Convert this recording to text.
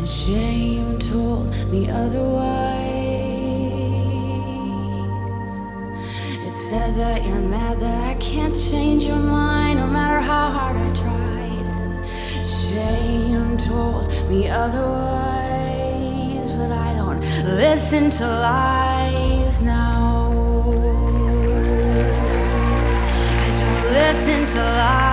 Shame told me otherwise. It said that you're mad that I can't change your mind no matter how hard I tried. Shame told me otherwise, but I don't listen to lies now. I don't listen to lies.